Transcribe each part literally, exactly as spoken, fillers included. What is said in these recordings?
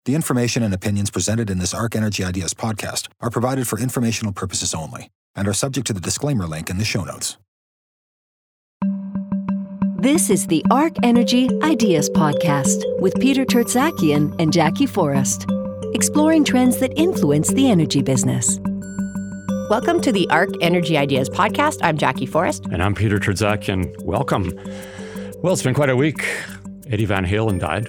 The information and opinions presented in this Arc Energy Ideas podcast are provided for informational purposes only and are subject to the disclaimer link in the show notes. This is the Arc Energy Ideas podcast with Peter Tertzakian and Jackie Forrest, exploring trends that influence the energy business. Welcome to the Arc Energy Ideas podcast. I'm Jackie Forrest. And I'm Peter Tertzakian. Welcome. Well, it's been quite a week. Eddie Van Halen died.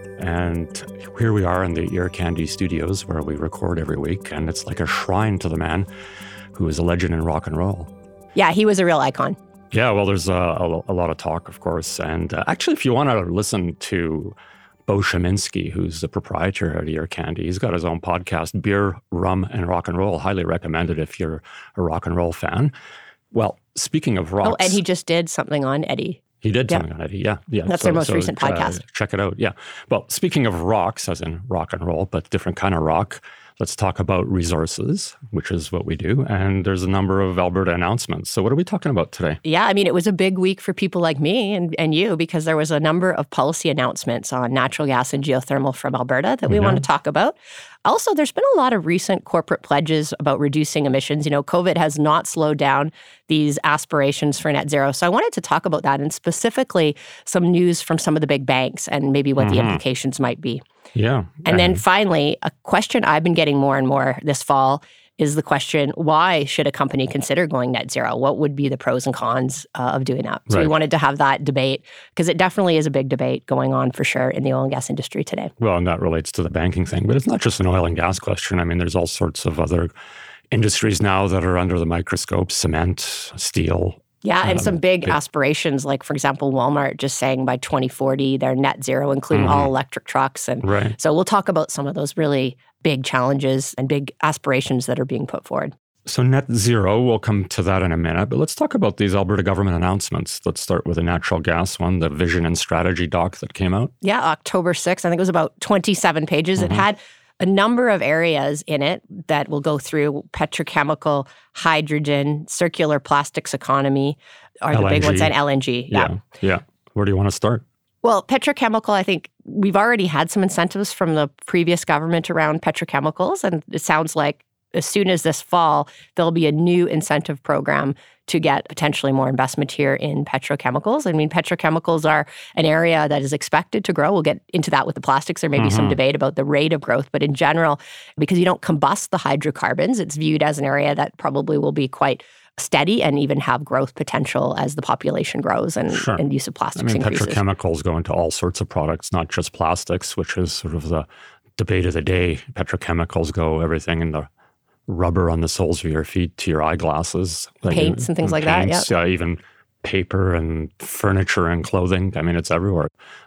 And here we are in the Ear Candy studios where we record every week. And it's like a shrine to the man who is a legend in rock and roll. Yeah, he was a real icon. Yeah, well, there's a, a, a lot of talk, of course. And uh, actually, if you want to listen to Bo Sheminsky, who's the proprietor at Ear Candy, he's got his own podcast, Beer, Rum, and Rock and Roll. Highly recommended if you're a rock and roll fan. Well, speaking of rocks... Oh, and he just did something on Eddie. He did yeah. something on Eddie, yeah. yeah. That's so, their most so, recent podcast. Uh, check it out, yeah. Well, speaking of rocks, as in rock and roll, but different kind of rock, let's talk about resources, which is what we do. And there's a number of Alberta announcements. So what are we talking about today? Yeah, I mean, it was a big week for people like me and, and you because there was a number of policy announcements on natural gas and geothermal from Alberta that we mm-hmm. want to talk about. Also, there's been a lot of recent corporate pledges about reducing emissions. You know, COVID has not slowed down these aspirations for net zero. So I wanted to talk about that and specifically some news from some of the big banks and maybe what mm-hmm. the implications might be. Yeah. And then finally, a question I've been getting more and more this fall is the question, why should a company consider going net zero? What would be the pros and cons uh, of doing that? So right. we wanted to have that debate because it definitely is a big debate going on for sure in the oil and gas industry today. Well, and that relates to the banking thing, but it's not just an oil and gas question. I mean, there's all sorts of other industries now that are under the microscope, cement, steel. Yeah, and um, some big, big aspirations, like, for example, Walmart just saying by twenty forty, they're net zero, including mm-hmm. all electric trucks. And right. so we'll talk about some of those really big challenges and big aspirations that are being put forward. So net zero, we'll come to that in a minute, but let's talk about these Alberta government announcements. Let's start with the natural gas one, the vision and strategy doc that came out. Yeah, October sixth, I think it was about twenty-seven pages. Mm-hmm. It had a number of areas in it that we'll go through: petrochemical, hydrogen, circular plastics economy are L N G. The big ones, and L N G. Yeah. yeah, yeah. Where do you want to start? Well, petrochemical, I think we've already had some incentives from the previous government around petrochemicals, and it sounds like as soon as this fall, there'll be a new incentive program to get potentially more investment here in petrochemicals. I mean, petrochemicals are an area that is expected to grow. We'll get into that with the plastics. There may be mm-hmm. some debate about the rate of growth, but in general, because you don't combust the hydrocarbons, it's viewed as an area that probably will be quite steady and even have growth potential as the population grows and, sure. and use of plastics I mean, increases. Petrochemicals go into all sorts of products, not just plastics, which is sort of the debate of the day. Petrochemicals go everything in the rubber on the soles of your feet to your eyeglasses. Paints like, and things like paints, that, yeah. Uh, even paper and furniture and clothing. I mean, it's everywhere.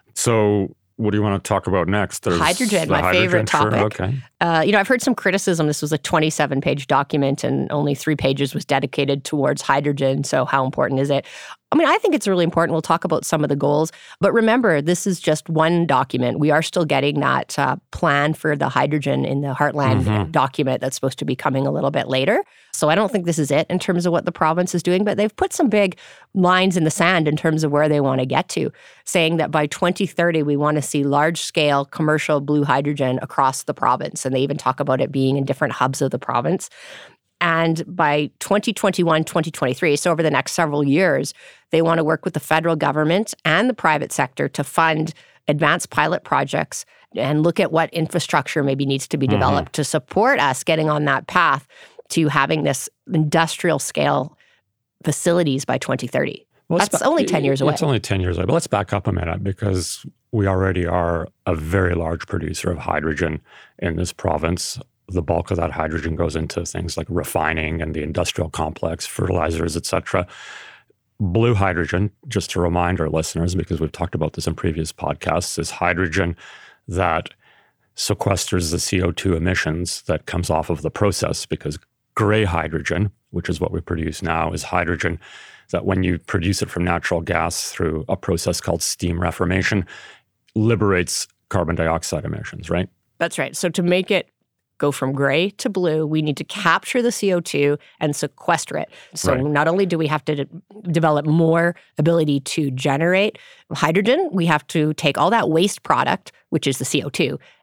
So what do you want to talk about next? There's hydrogen, my hydrogen, favorite topic. Sure, okay. Uh, you know, I've heard some criticism. This was a twenty-seven page document and only three pages was dedicated towards hydrogen. So how important is it? I mean, I think it's really important. We'll talk about some of the goals. But remember, this is just one document. We are still getting that uh, plan for the hydrogen in the Heartland mm-hmm. document that's supposed to be coming a little bit later. So I don't think this is it in terms of what the province is doing. But they've put some big lines in the sand in terms of where they want to get to, saying that by twenty thirty, we want to see large-scale commercial blue hydrogen across the province. And they even talk about it being in different hubs of the province. And by twenty twenty-one, twenty twenty-three, so over the next several years, they want to work with the federal government and the private sector to fund advanced pilot projects and look at what infrastructure maybe needs to be developed mm-hmm. to support us getting on that path to having this industrial scale facilities by twenty thirty. Well, That's ba- only ten years away. It's only ten years away. But let's back up a minute because we already are a very large producer of hydrogen in this province. The bulk of that hydrogen goes into things like refining and the industrial complex, fertilizers, et cetera. Blue hydrogen, just to remind our listeners, because we've talked about this in previous podcasts, is hydrogen that sequesters the C O two emissions that comes off of the process, because gray hydrogen, which is what we produce now, is hydrogen that when you produce it from natural gas through a process called steam reformation, liberates carbon dioxide emissions, right? That's right. So to make it go from gray to blue, we need to capture the C O two and sequester it. So right. not only do we have to de- develop more ability to generate hydrogen, we have to take all that waste product, which is the C O two,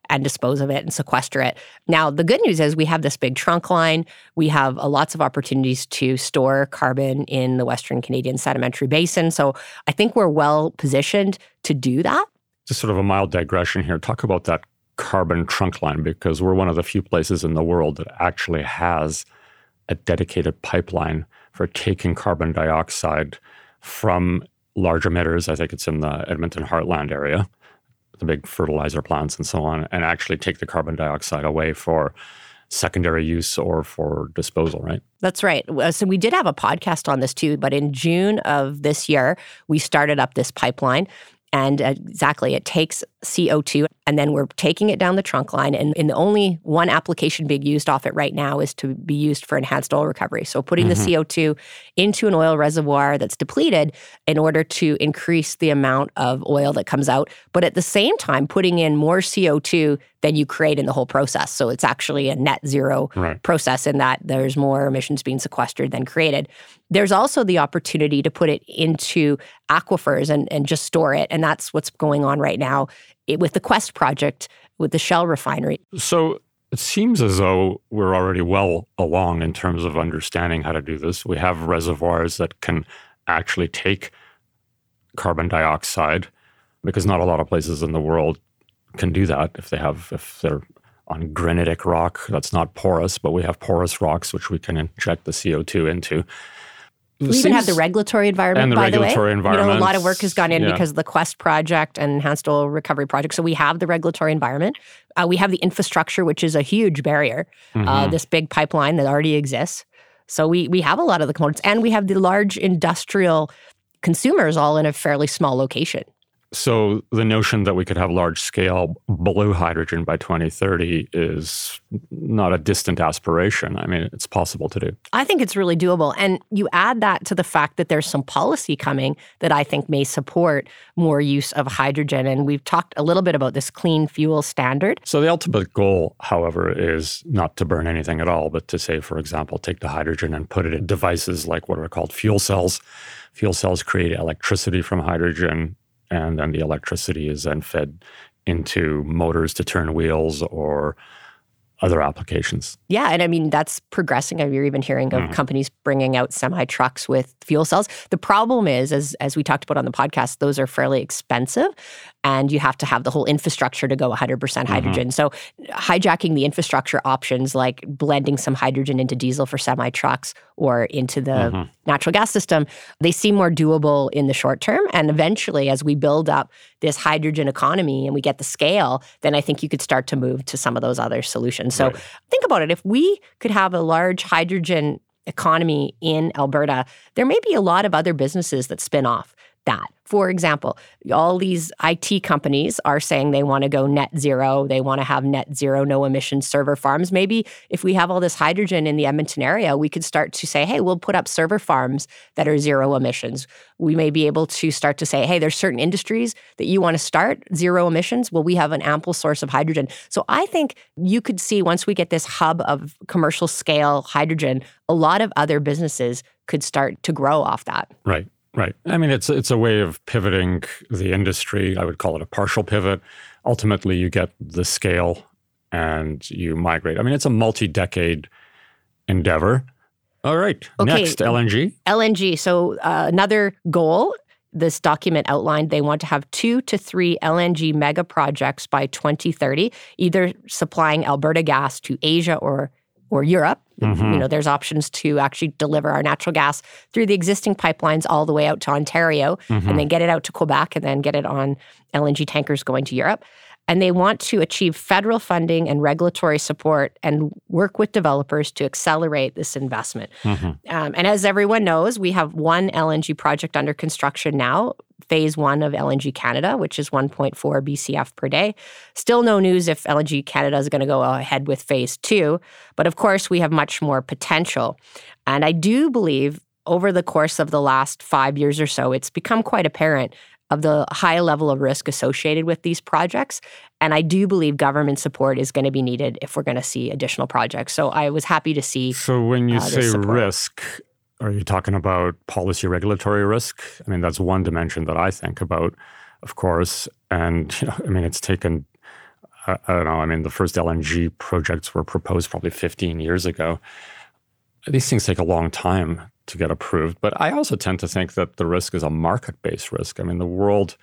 and dispose of it and sequester it. Now, the good news is we have this big trunk line. We have uh, lots of opportunities to store carbon in the Western Canadian Sedimentary Basin. So I think we're well positioned to do that. Just sort of a mild digression here. Talk about that carbon trunk line, because we're one of the few places in the world that actually has a dedicated pipeline for taking carbon dioxide from large emitters. I think it's in the Edmonton Heartland area, the big fertilizer plants and so on, and actually take the carbon dioxide away for secondary use or for disposal, right? That's right. So we did have a podcast on this too, but in June of this year, we started up this pipeline. And exactly, it takes C O two, and then we're taking it down the trunk line. And, and the only one application being used off it right now is to be used for enhanced oil recovery. So putting mm-hmm. the C O two into an oil reservoir that's depleted in order to increase the amount of oil that comes out, but at the same time, putting in more C O two than you create in the whole process. So it's actually a net zero right. process in that there's more emissions being sequestered than created. There's also the opportunity to put it into aquifers and, and just store it. And that's what's going on right now with the Quest project with the Shell refinery. So it seems as though we're already well along in terms of understanding how to do this. We have reservoirs that can actually take carbon dioxide, because not a lot of places in the world can do that if they have, if they're on granitic rock that's not porous, but we have porous rocks which we can inject the C O two into. We even Seems, have the regulatory environment, and the by regulatory the way. You know, a lot of work has gone in yeah. because of the Quest project and Enhanced Oil Recovery project. So we have the regulatory environment. Uh, we have the infrastructure, which is a huge barrier. Mm-hmm. Uh, this big pipeline that already exists. So we we have a lot of the components, and we have the large industrial consumers all in a fairly small location. So the notion that we could have large-scale blue hydrogen by twenty thirty is not a distant aspiration. I mean, it's possible to do. I think it's really doable. And you add that to the fact that there's some policy coming that I think may support more use of hydrogen. And we've talked a little bit about this clean fuel standard. So the ultimate goal, however, is not to burn anything at all, but to say, for example, take the hydrogen and put it in devices like what are called fuel cells. Fuel cells create electricity from hydrogen, and then the electricity is then fed into motors to turn wheels or other applications. Yeah, and I mean, that's progressing. You're even hearing of mm. companies bringing out semi-trucks with fuel cells. The problem is, as as we talked about on the podcast, those are fairly expensive, and you have to have the whole infrastructure to go one hundred percent hydrogen. Mm-hmm. So hijacking the infrastructure options like blending some hydrogen into diesel for semi-trucks or into the mm-hmm. natural gas system, they seem more doable in the short term. And eventually, as we build up this hydrogen economy and we get the scale, then I think you could start to move to some of those other solutions. So right. think about it. If we could have a large hydrogen economy in Alberta, there may be a lot of other businesses that spin off that. For example, all these I T companies are saying they want to go net zero. They want to have net zero, no emission server farms. Maybe if we have all this hydrogen in the Edmonton area, we could start to say, hey, we'll put up server farms that are zero emissions. We may be able to start to say, hey, there's certain industries that you want to start zero emissions. Well, we have an ample source of hydrogen. So I think you could see once we get this hub of commercial scale hydrogen, a lot of other businesses could start to grow off that. Right. Right. I mean, it's it's a way of pivoting the industry. I would call it a partial pivot. Ultimately, you get the scale and you migrate. I mean, it's a multi-decade endeavor. All right. Okay. Next, L N G. L N G. So uh, another goal, this document outlined, they want to have two to three L N G mega projects by twenty thirty, either supplying Alberta gas to Asia or or Europe. Mm-hmm. You know, there's options to actually deliver our natural gas through the existing pipelines all the way out to Ontario mm-hmm. and then get it out to Quebec and then get it on L N G tankers going to Europe. And they want to achieve federal funding and regulatory support and work with developers to accelerate this investment. Mm-hmm. Um, and as everyone knows, we have one L N G project under construction now, phase one of L N G Canada, which is one point four B C F per day. Still no news if L N G Canada is going to go ahead with phase two. But of course, we have much more potential. And I do believe over the course of the last five years or so, it's become quite apparent of the high level of risk associated with these projects. And I do believe government support is going to be needed if we're going to see additional projects. So I was happy to see So when you uh, say risk, are you talking about policy regulatory risk? I mean, that's one dimension that I think about, of course. And, you know, I mean, it's taken I, I don't know. I mean, the first L N G projects were proposed probably fifteen years ago. These things take a long time to get approved. But I also tend to think that the risk is a market-based risk. I mean, the world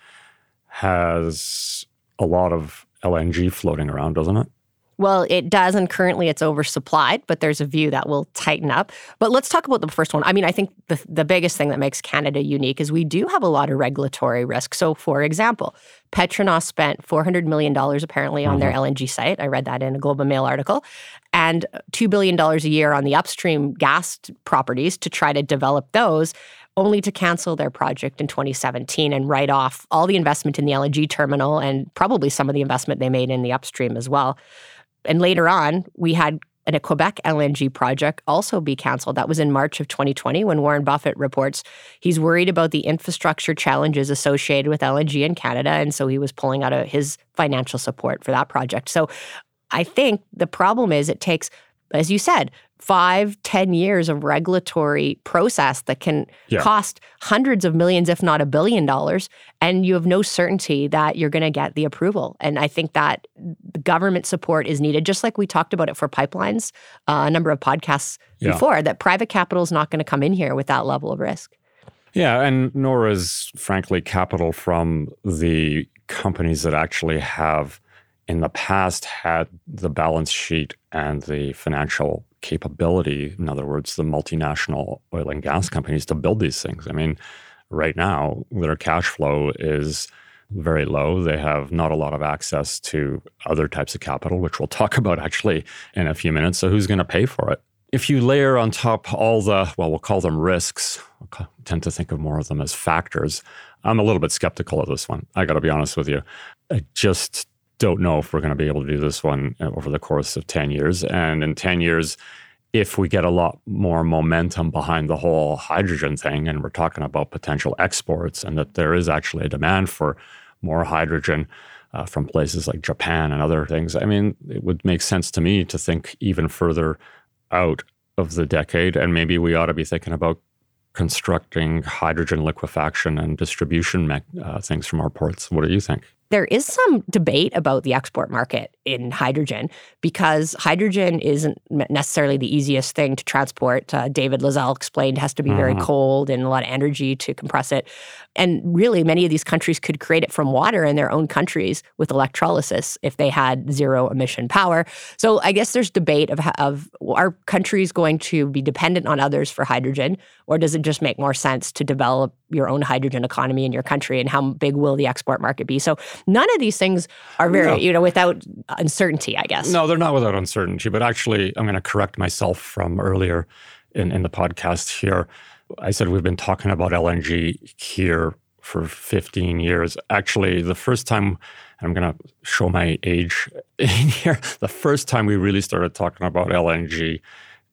has a lot of L N G floating around, doesn't it? Well, it does, and currently it's oversupplied, but there's a view that will tighten up. But let's talk about the first one. I mean, I think the, the biggest thing that makes Canada unique is we do have a lot of regulatory risk. So, for example, Petronas spent four hundred million dollars apparently on mm-hmm. their L N G site. I read that in a Globe and Mail article. And two billion dollars a year on the upstream gas properties to try to develop those, only to cancel their project in twenty seventeen and write off all the investment in the L N G terminal and probably some of the investment they made in the upstream as well. And later on, we had a Quebec L N G project also be canceled. That was in March of twenty twenty when Warren Buffett reports he's worried about the infrastructure challenges associated with L N G in Canada. And so he was pulling out of his financial support for that project. So I think the problem is it takes, as you said, five, ten years of regulatory process that can yeah. cost hundreds of millions, if not a billion dollars, and you have no certainty that you're going to get the approval. And I think that the government support is needed, just like we talked about it for pipelines, uh, a number of podcasts yeah. before, that private capital is not going to come in here with that level of risk. Yeah, and nor is, frankly, capital from the companies that actually have in the past had the balance sheet and the financial capability, in other words, the multinational oil and gas companies, to build these things. I mean, right now, their cash flow is very low. They have not a lot of access to other types of capital, which we'll talk about actually in a few minutes. So who's going to pay for it? If you layer on top all the, well, we'll call them risks, I tend to think of more of them as factors. I'm a little bit skeptical of this one. I got to be honest with you. I just don't know if we're going to be able to do this one over the course of ten years. And in ten years, if we get a lot more momentum behind the whole hydrogen thing, and we're talking about potential exports and that there is actually a demand for more hydrogen uh, from places like Japan and other things, I mean, it would make sense to me to think even further out of the decade. And maybe we ought to be thinking about constructing hydrogen liquefaction and distribution me- uh, things from our ports. What do you think? There is some debate about the export market in hydrogen because hydrogen isn't necessarily the easiest thing to transport. Uh, David Lazelle explained it has to be very mm-hmm. cold and a lot of energy to compress it. And really, many of these countries could create it from water in their own countries with electrolysis if they had zero emission power. So I guess there's debate of, of are countries going to be dependent on others for hydrogen, or does it just make more sense to develop your own hydrogen economy in your country, and how big will the export market be? So none of these things are very, no. you know, without uncertainty, I guess. No, they're not without uncertainty. But actually, I'm going to correct myself from earlier in, in the podcast here. I said we've been talking about L N G here for fifteen years. Actually, the first time, I'm going to show my age in here, the first time we really started talking about L N G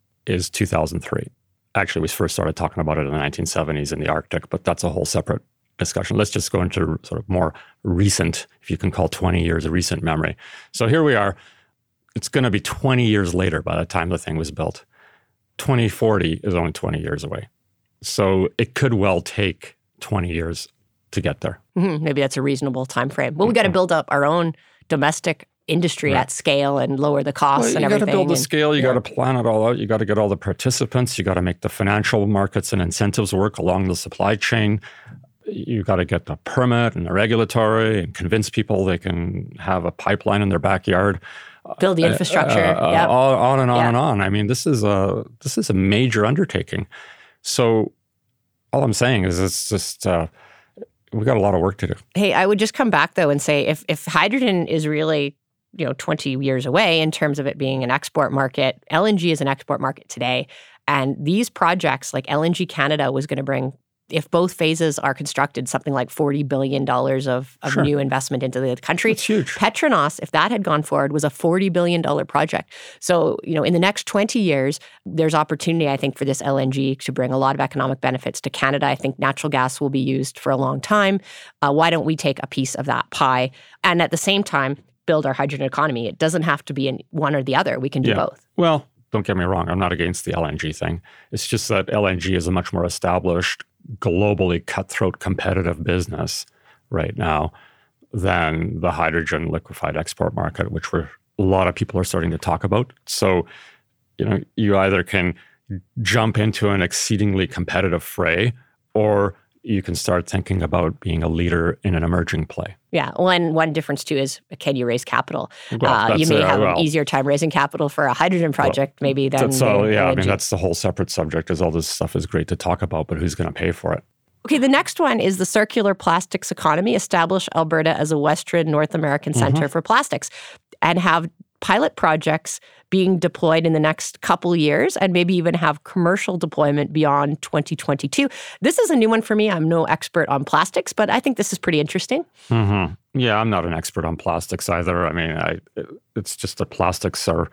is two thousand three. Actually, we first started talking about it in the nineteen seventies in the Arctic, but that's a whole separate discussion. Let's just go into sort of more recent, if you can call twenty years a recent memory. So here we are. It's going to be twenty years later by the time the thing was built. twenty forty is only twenty years away. So it could well take twenty years to get there. Mm-hmm. Maybe that's a reasonable time frame. Well, we got to build up our own domestic industry right. at scale and lower the costs well, and everything. You got to build the and, scale. You yeah. got to plan it all out. You got to get all the participants. You got to make the financial markets and incentives work along the supply chain. You got to get the permit and the regulatory and convince people they can have a pipeline in their backyard. Build the infrastructure. Uh, uh, yep. on, on and on yeah. and on. I mean, this is a this is a major undertaking. So all I'm saying is it's just uh, we've got a lot of work to do. Hey, I would just come back though and say if if hydrogen is really you know twenty years away in terms of it being an export market, L N G is an export market today, and these projects like L N G Canada was going to bring, if both phases are constructed, something like forty billion dollars of, of sure. new investment into the country. That's huge. Petronas, if that had gone forward, was a forty billion dollars project. So, you know, in the next twenty years, there's opportunity, I think, for this L N G to bring a lot of economic benefits to Canada. I think natural gas will be used for a long time. Uh, why don't we take a piece of that pie? And at the same time, build our hydrogen economy. It doesn't have to be in one or the other. We can do yeah. both. Well, don't get me wrong. I'm not against the L N G thing. It's just that L N G is a much more established, globally cutthroat competitive business right now. than the hydrogen liquefied export market, which we're, a lot of people are starting to talk about. So, you know, you either can jump into an exceedingly competitive fray, or you can start thinking about being a leader in an emerging play. Yeah. One one difference too is, can you raise capital? Well, uh, you may uh, have well, an easier time raising capital for a hydrogen project, well, maybe than that's all. the Yeah, L N G. I mean that's the whole separate subject. Is all this stuff is great to talk about, but who's going to pay for it? Okay, the next one is the circular plastics economy. Establish Alberta as a Western North American center mm-hmm. for plastics, and have pilot projects being deployed in the next couple years, and maybe even have commercial deployment beyond twenty twenty-two. This is a new one for me. I'm no expert on plastics, but I think this is pretty interesting. Mm-hmm. Yeah, I'm not an expert on plastics either. I mean, I, it's just that plastics are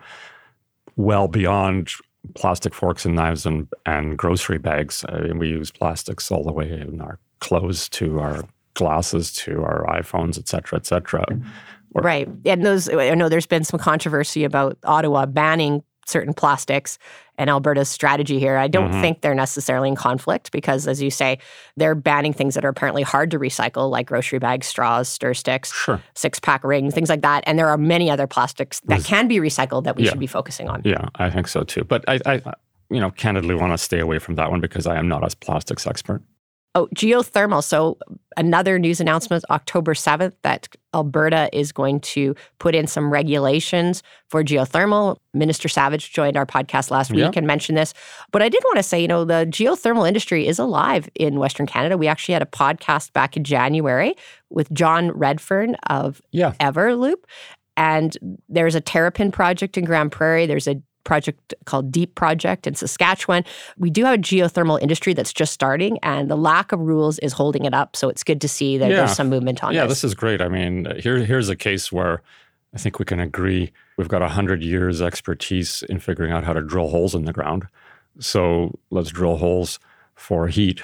well beyond plastic forks and knives and, and grocery bags. I mean, we use plastics all the way in our clothes to our glasses to our iPhones, et cetera, et cetera. Or, right. And those, I know there's been some controversy about Ottawa banning certain plastics and Alberta's strategy here. I don't mm-hmm. think they're necessarily in conflict because, as you say, they're banning things that are apparently hard to recycle, like grocery bags, straws, stir sticks, sure. six-pack rings, things like that. And there are many other plastics that can be recycled that we yeah. should be focusing on. Yeah, I think so too. But I, I you know, candidly want to stay away from that one because I am not a plastics expert. Oh, geothermal. So another news announcement, October seventh, that Alberta is going to put in some regulations for geothermal. Minister Savage joined our podcast last week yeah. and mentioned this. But I did want to say, you know, the geothermal industry is alive in Western Canada. We actually had a podcast back in January with John Redfern of yeah. Everloop. And there's a Terrapin project in Grand Prairie. There's a project called Deep Project in Saskatchewan. We do have a geothermal industry that's just starting, and the lack of rules is holding it up. So it's good to see that yeah. there's some movement on yeah, this. Yeah, this is great. I mean, here, here's a case where I think we can agree we've got one hundred years expertise in figuring out how to drill holes in the ground. So let's drill holes for heat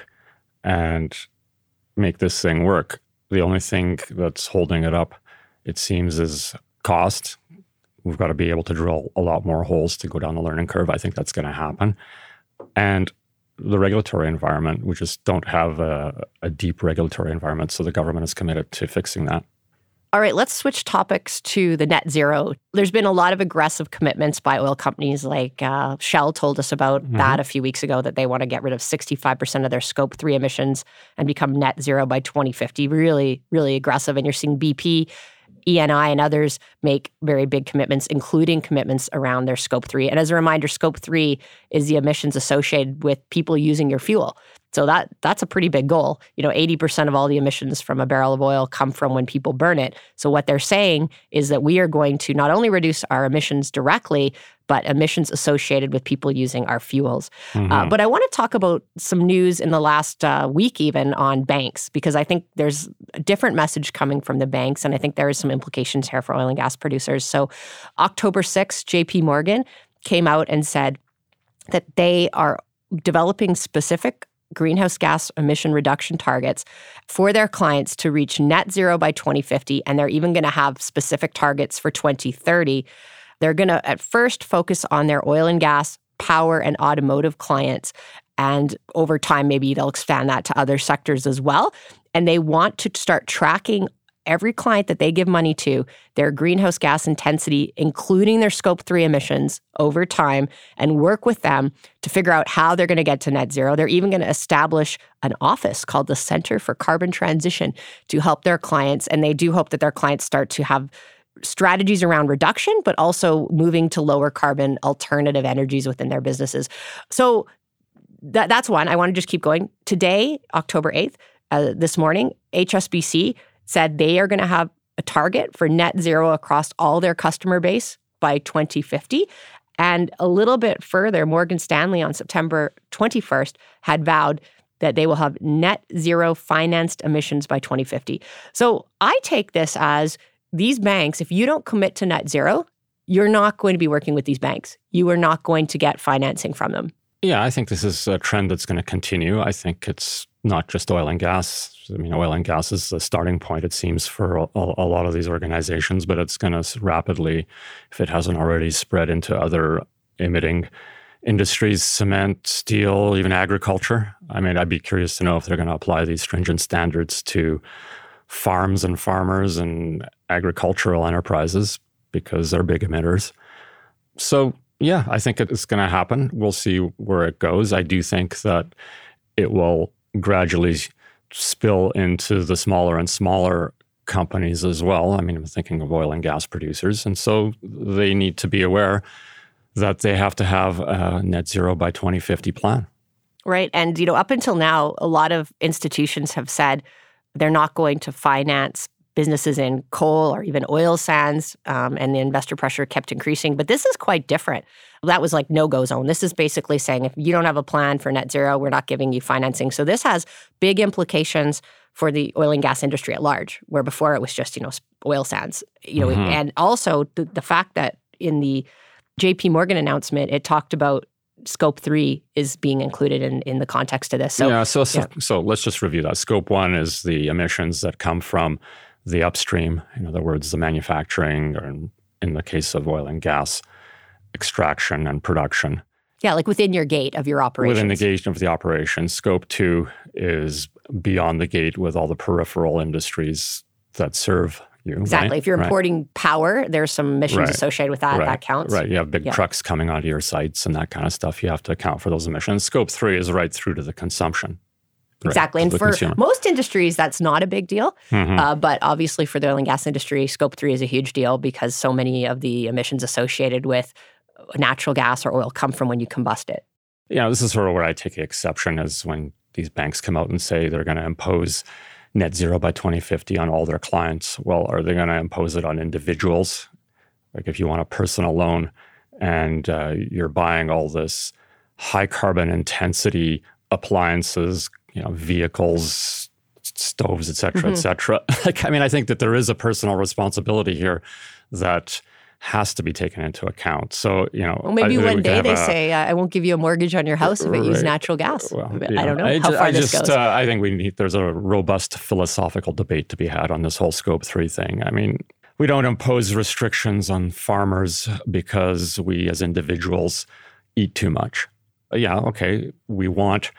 and make this thing work. The only thing that's holding it up, it seems, is cost. We've got to be able to drill a lot more holes to go down the learning curve. I think that's going to happen. And the regulatory environment, we just don't have a, a deep regulatory environment. So the government is committed to fixing that. All right, let's switch topics to the net zero. There's been a lot of aggressive commitments by oil companies, like uh, Shell told us about mm-hmm. that a few weeks ago, that they want to get rid of sixty-five percent of their scope three emissions and become net zero by twenty fifty. Really, really aggressive. And you're seeing B P, E N I, and others make very big commitments, including commitments around their scope three. And as a reminder, scope three is the emissions associated with people using your fuel. So that that's a pretty big goal. You know, eighty percent of all the emissions from a barrel of oil come from when people burn it. So what they're saying is that we are going to not only reduce our emissions directly, but emissions associated with people using our fuels. Mm-hmm. Uh, but I want to talk about some news in the last uh, week even on banks, because I think there's a different message coming from the banks, and I think there is some implications here for oil and gas producers. So October sixth, J P Morgan came out and said that they are developing specific greenhouse gas emission reduction targets for their clients to reach net zero by twenty fifty, and they're even going to have specific targets for twenty thirty. They're going to at first focus on their oil and gas, power, and automotive clients, and over time maybe they'll expand that to other sectors as well. And they want to start tracking every client that they give money to, their greenhouse gas intensity, including their scope three emissions over time, and work with them to figure out how they're going to get to net zero. They're even going to establish an office called the Center for Carbon Transition to help their clients. And they do hope that their clients start to have strategies around reduction, but also moving to lower carbon alternative energies within their businesses. So that, that's one. I want to just keep going. Today, October eighth, uh, this morning, H S B C said they are going to have a target for net zero across all their customer base by twenty fifty. And a little bit further, Morgan Stanley on September twenty-first had vowed that they will have net zero financed emissions by twenty fifty. So I take this as these banks, if you don't commit to net zero, you're not going to be working with these banks. You are not going to get financing from them. Yeah, I think this is a trend that's going to continue. I think it's not just oil and gas. I mean, oil and gas is the starting point, it seems, for a, a lot of these organizations, but it's going to rapidly, if it hasn't already, spread into other emitting industries, cement, steel, even agriculture. I mean, I'd be curious to know if they're going to apply these stringent standards to farms and farmers and agricultural enterprises because they're big emitters. So, yeah, I think it's going to happen. We'll see where it goes. I do think that it will gradually spill into the smaller and smaller companies as well. I mean, I'm thinking of oil and gas producers. And so they need to be aware that they have to have a net zero by twenty fifty plan. Right. And, you know, up until now, a lot of institutions have said they're not going to finance businesses in coal or even oil sands, um, and the investor pressure kept increasing. But this is quite different. That was like no-go zone. This is basically saying if you don't have a plan for net zero, we're not giving you financing. So this has big implications for the oil and gas industry at large, where before it was just, you know, oil sands. You know, mm-hmm. And also the, the fact that in the J P Morgan announcement, it talked about Scope three is being included in, in the context of this. So, yeah, so, so, yeah. so let's just review that. Scope one is the emissions that come from the upstream, in other words, the manufacturing, or in, in the case of oil and gas, extraction and production. Yeah, like within your gate of your operations. Within the gate of the operation. Scope two is beyond the gate with all the peripheral industries that serve you. Exactly. Right? If you're importing right. power, there's some emissions right. associated with that. Right. That counts. Right. You have big yeah. trucks coming onto your sites and that kind of stuff. You have to account for those emissions. Scope three is right through to the consumption. Exactly. Right, and for consumer. most industries, that's not a big deal. Mm-hmm. Uh, but obviously for the oil and gas industry, Scope three is a huge deal because so many of the emissions associated with natural gas or oil come from when you combust it. Yeah, this is sort of where I take exception is when these banks come out and say they're going to impose net zero by twenty fifty on all their clients. Well, are they going to impose it on individuals? Like if you want a personal loan and uh, you're buying all this high carbon intensity appliances, you know, vehicles, stoves, et cetera, mm-hmm. et cetera. Like, I mean, I think that there is a personal responsibility here that has to be taken into account. So, you know, well, maybe I, one day they a, say, uh, I won't give you a mortgage on your house if it right. uses natural gas. Well, I know, don't know I how just, far I this just, goes. Uh, I think we need, there's a robust philosophical debate to be had on this whole Scope three thing. I mean, we don't impose restrictions on farmers because we as individuals eat too much. Yeah, okay, we want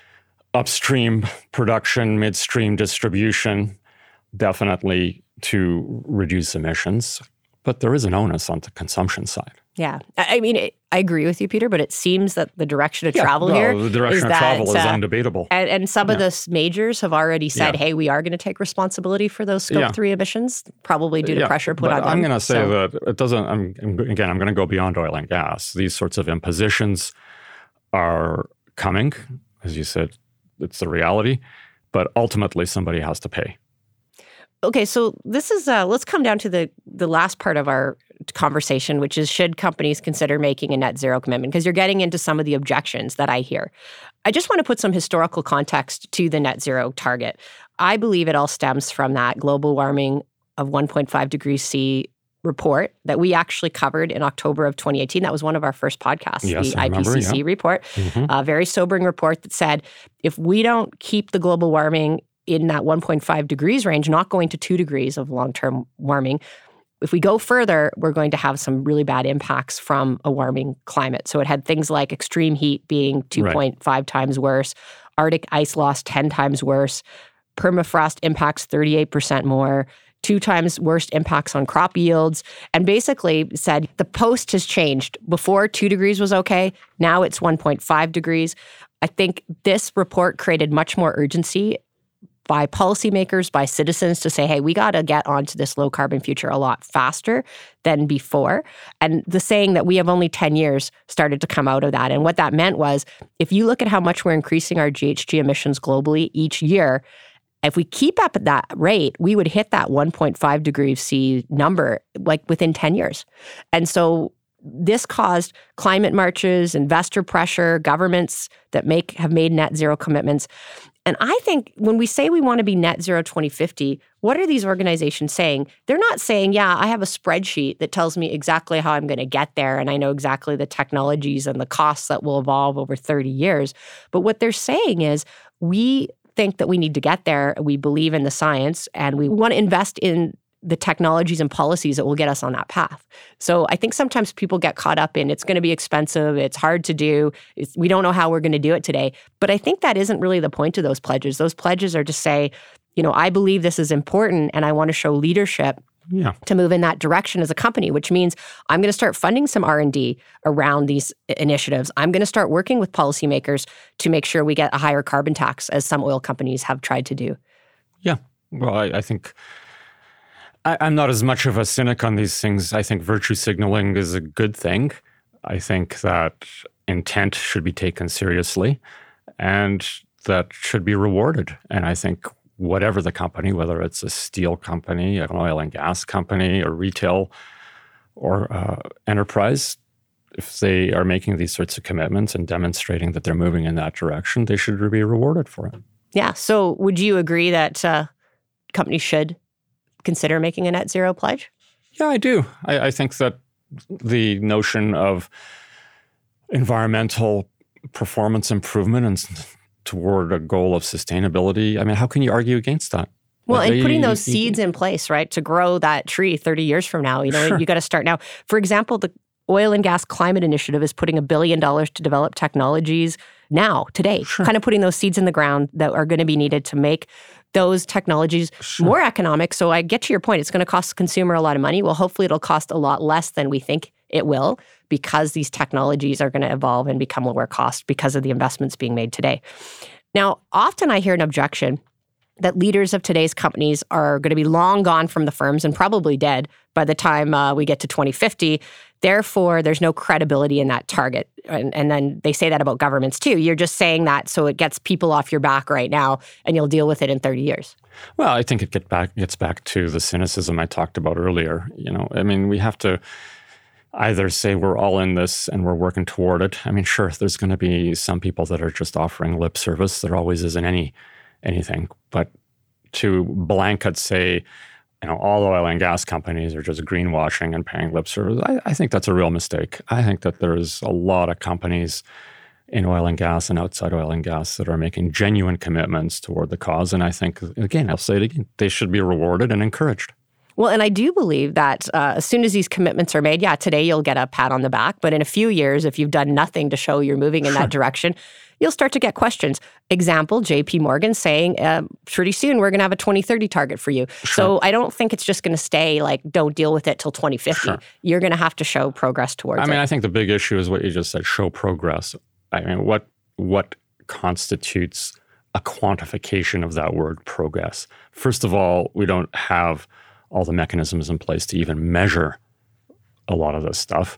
upstream production, midstream distribution, definitely to reduce emissions. But there is an onus on the consumption side. Yeah. I mean, it, I agree with you, Peter, but it seems that the direction of yeah, travel no, here the direction is of that, travel is uh, undebatable. And, and some yeah. of the majors have already said, yeah. hey, we are going to take responsibility for those Scope yeah. three emissions, probably due to yeah, pressure put but on them. I'm going to say so. that it doesn't, I'm, again, I'm going to go beyond oil and gas. These sorts of impositions are coming. As you said, it's the reality. But ultimately, somebody has to pay. Okay, so this is, uh, let's come down to the, the last part of our conversation, which is should companies consider making a net zero commitment? Because you're getting into some of the objections that I hear. I just want to put some historical context to the net zero target. I believe it all stems from that global warming of one point five degrees C report that we actually covered in October of twenty eighteen. That was one of our first podcasts, yes, the I remember, I P C C yeah. report. Mm-hmm. A very sobering report that said, if we don't keep the global warming in that one point five degrees range, not going to two degrees of long-term warming, if we go further, we're going to have some really bad impacts from a warming climate. So it had things like extreme heat being two point five right. times worse, Arctic ice loss ten times worse, permafrost impacts thirty-eight percent more, two times worse impacts on crop yields, and basically said the post has changed. Before two degrees was okay, now it's one point five degrees. I think this report created much more urgency by policymakers, by citizens to say, hey, we got to get onto this low carbon future a lot faster than before. And the saying that we have only ten years started to come out of that. And what that meant was, if you look at how much we're increasing our G H G emissions globally each year, if we keep up at that rate, we would hit that one point five degrees C number like within ten years. And so this caused climate marches, investor pressure, governments that make have made net zero commitments. And I think when we say we want to be net zero twenty fifty, what are these organizations saying? They're not saying, yeah, I have a spreadsheet that tells me exactly how I'm going to get there, and I know exactly the technologies and the costs that will evolve over thirty years. But what they're saying is we think that we need to get there. We believe in the science, and we want to invest in the technologies and policies that will get us on that path. So I think sometimes people get caught up in it's going to be expensive, it's hard to do, it's, we don't know how we're going to do it today. But I think that isn't really the point of those pledges. Those pledges are to say, you know, I believe this is important and I want to show leadership Yeah. to move in that direction as a company, which means I'm going to start funding some R and D around these initiatives. I'm going to start working with policymakers to make sure we get a higher carbon tax, as some oil companies have tried to do. Yeah. Well, I, I think I, I'm not as much of a cynic on these things. I think virtue signaling is a good thing. I think that intent should be taken seriously and that should be rewarded. And I think whatever the company, whether it's a steel company, an oil and gas company, or retail or uh, enterprise, if they are making these sorts of commitments and demonstrating that they're moving in that direction, they should be rewarded for it. Yeah. So would you agree that uh, companies should consider making a net zero pledge? Yeah, I do. I, I think that the notion of environmental performance improvement and toward a goal of sustainability, I mean, how can you argue against that? Well, Like, and putting you- those you- seeds in place, right, to grow that tree thirty years from now, you know, Sure. you got to start now. For example, the Oil and Gas Climate Initiative is putting a billion dollars to develop technologies now, today, Sure. kind of putting those seeds in the ground that are going to be needed to make those technologies Sure. more economic. So I get to your point. It's going to cost the consumer a lot of money. Well, hopefully it'll cost a lot less than we think it will, because these technologies are going to evolve and become lower cost because of the investments being made today. Now, often I hear an objection that leaders of today's companies are going to be long gone from the firms and probably dead by the time uh, we get to twenty fifty. Therefore, there's no credibility in that target. And, and then they say that about governments too. You're just saying that so it gets people off your back right now and you'll deal with it in thirty years. Well, I think it get back gets back to the cynicism I talked about earlier. You know, I mean, we have to either say we're all in this and we're working toward it. I mean, sure, there's going to be some people that are just offering lip service. There always is in any anything. But to blanket say, you know, all oil and gas companies are just greenwashing and paying lip service, I, I think that's a real mistake. I think that there's a lot of companies in oil and gas and outside oil and gas that are making genuine commitments toward the cause. And I think, again, I'll say it again, they should be rewarded and encouraged. Well, and I do believe that uh, as soon as these commitments are made, yeah, today you'll get a pat on the back. But in a few years, if you've done nothing to show you're moving in Sure. that direction, you'll start to get questions. Example, J P Morgan saying, uh, pretty soon we're going to have a twenty thirty target for you. Sure. So I don't think it's just going to stay like, don't deal with it till twenty fifty. Sure. You're going to have to show progress towards I mean, it. I think the big issue is what you just said, show progress. I mean, what what constitutes a quantification of that word progress? First of all, we don't have all the mechanisms in place to even measure a lot of this stuff.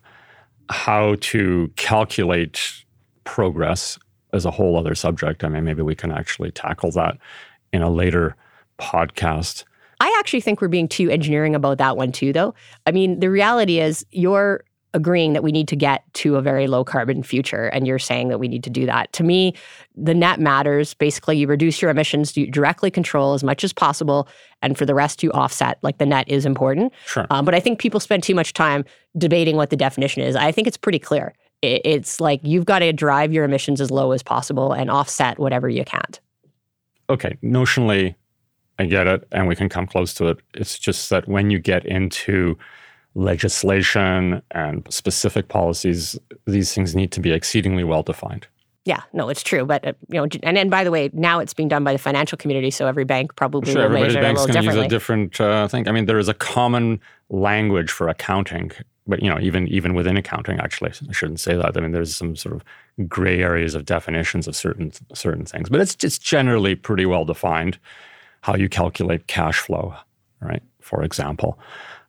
How to calculate progress is a whole other subject. I mean, maybe we can actually tackle that in a later podcast. I actually think we're being too engineering about that one too, though. I mean, the reality is you're agreeing that we need to get to a very low carbon future, and you're saying that we need to do that. To me, the net matters. Basically, you reduce your emissions, you directly control as much as possible, and for the rest, you offset. Like, the net is important. Sure. Um, but I think people spend too much time debating what the definition is. I think it's pretty clear. It, it's like you've got to drive your emissions as low as possible and offset whatever you can't. Okay, notionally, I get it, and we can come close to it. It's just that when you get into legislation and specific policies, these things need to be exceedingly well defined. Yeah, no, it's true. But, uh, you know, and then by the way, now it's being done by the financial community, so every bank probably Sure, will everybody's measure it a bank's little going to use differently. a different uh, thing. I mean, there is a common language for accounting, but, you know, even even within accounting, actually, I shouldn't say that. I mean, there's some sort of gray areas of definitions of certain certain things, but it's just generally pretty well defined how you calculate cash flow, right? For example.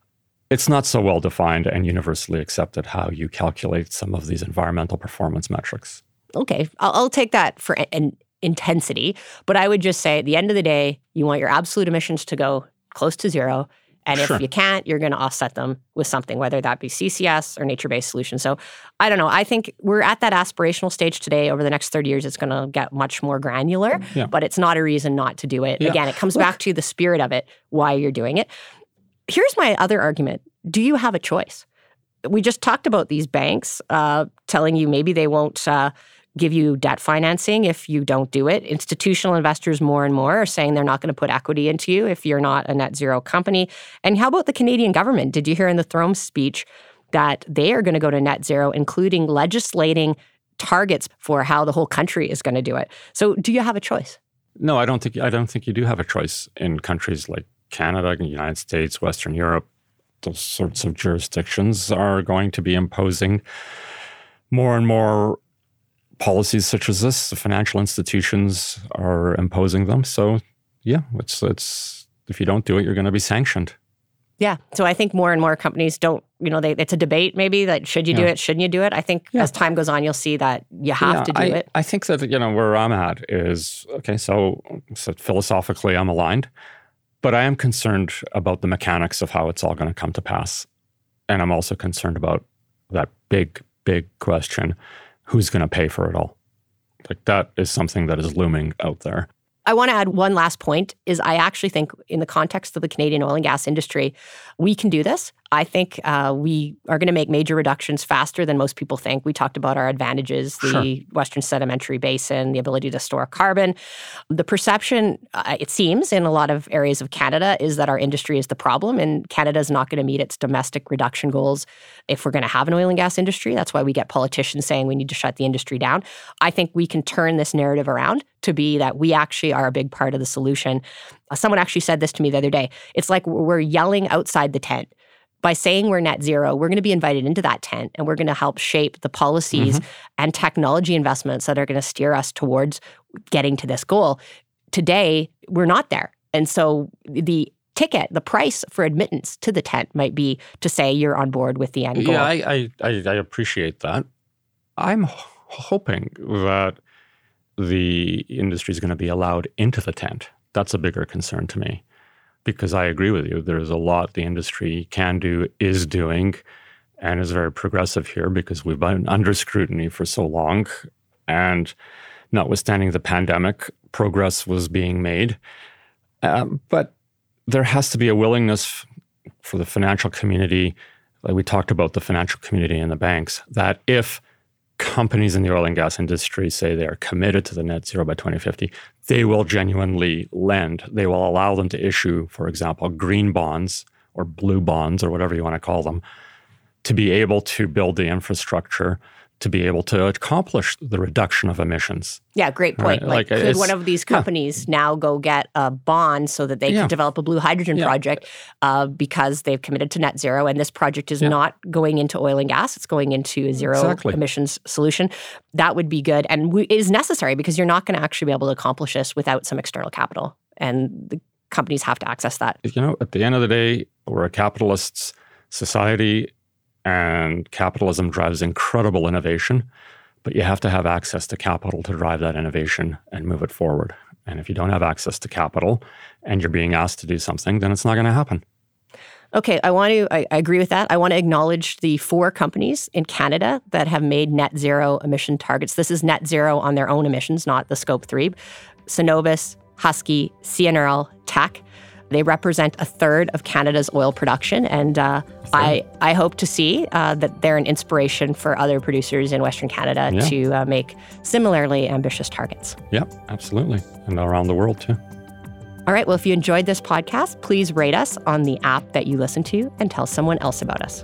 It's not so well defined and universally accepted how you calculate some of these environmental performance metrics. Okay, I'll, I'll take that for an intensity, but I would just say at the end of the day, you want your absolute emissions to go close to zero. And Sure. if you can't, you're going to offset them with something, whether that be C C S or nature-based solutions. So I don't know. I think we're at that aspirational stage today. Over the next thirty years, it's going to get much more granular, Yeah. but it's not a reason not to do it. Yeah. Again, it comes back to the spirit of it, why you're doing it. Here's my other argument. Do you have a choice? We just talked about these banks uh, telling you maybe they won't uh, give you debt financing if you don't do it. Institutional investors more and more are saying they're not going to put equity into you if you're not a net zero company. And how about the Canadian government? Did you hear in the Throne speech that they are going to go to net zero, including legislating targets for how the whole country is going to do it? So do you have a choice? No, I don't think I don't think you do have a choice in countries like Canada, the United States, Western Europe. Those sorts of jurisdictions are going to be imposing more and more policies such as this. The financial institutions are imposing them. So, yeah, it's it's if you don't do it, you're going to be sanctioned. Yeah. So I think more and more companies don't, you know, they, it's a debate maybe that should you do Yeah. it, shouldn't you do it? I think Yeah. as time goes on, you'll see that you have Yeah, to do I, it. I think that, you know, where I'm at is, okay, so, so philosophically I'm aligned, but I am concerned about the mechanics of how it's all going to come to pass. And I'm also concerned about that big, big question, who's going to pay for it all? Like that is something that is looming out there. I want to add one last point is I actually think in the context of the Canadian oil and gas industry, we can do this. I think uh, we are going to make major reductions faster than most people think. We talked about our advantages, the Sure. Western Sedimentary Basin, the ability to store carbon. The perception, uh, it seems, in a lot of areas of Canada is that our industry is the problem and Canada is not going to meet its domestic reduction goals if we're going to have an oil and gas industry. That's why we get politicians saying we need to shut the industry down. I think we can turn this narrative around to be that we actually are a big part of the solution. Uh, someone actually said this to me the other day. It's like we're yelling outside the tent. By saying we're net zero, we're going to be invited into that tent and we're going to help shape the policies mm-hmm. and technology investments that are going to steer us towards getting to this goal. Today, we're not there. And so the ticket, the price for admittance to the tent might be to say you're on board with the end goal. Yeah, I, I, I appreciate that. I'm h- hoping that the industry is going to be allowed into the tent. That's a bigger concern to me. Because I agree with you, there's a lot the industry can do, is doing, and is very progressive here because we've been under scrutiny for so long. And notwithstanding the pandemic, progress was being made. Um, but there has to be a willingness for the financial community, like we talked about the financial community and the banks, that if companies in the oil and gas industry say they are committed to the net zero by twenty fifty, they will genuinely lend. They will allow them to issue, for example, green bonds or blue bonds or whatever you want to call them, to be able to build the infrastructure to be able to accomplish the reduction of emissions. Yeah, great point. Right? Like, Like, could it's- one of these companies yeah. now go get a bond so that they Yeah. can develop a blue hydrogen Yeah. project uh, because they've committed to net zero and this project is Yeah. not going into oil and gas, it's going into a zero Exactly. emissions solution. That would be good. And we, it is necessary because you're not going to actually be able to accomplish this without some external capital. And the companies have to access that. You know, at the end of the day, we're a capitalist society and capitalism drives incredible innovation. But you have to have access to capital to drive that innovation and move it forward. And if you don't have access to capital and you're being asked to do something, then it's not going to happen. Okay, I want to, I, I agree with that. I want to acknowledge the four companies in Canada that have made net zero emission targets. This is net zero on their own emissions, not the scope three. Cenovus, Husky, C N R L, Teck. They represent a third of Canada's oil production, and uh, I, I hope to see uh, that they're an inspiration for other producers in Western Canada Yeah. to uh, make similarly ambitious targets. Yep, absolutely. And around the world too. All right, well, if you enjoyed this podcast, please rate us on the app that you listen to and tell someone else about us.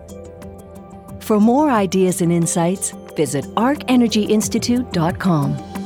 For more ideas and insights, visit arc energy institute dot com.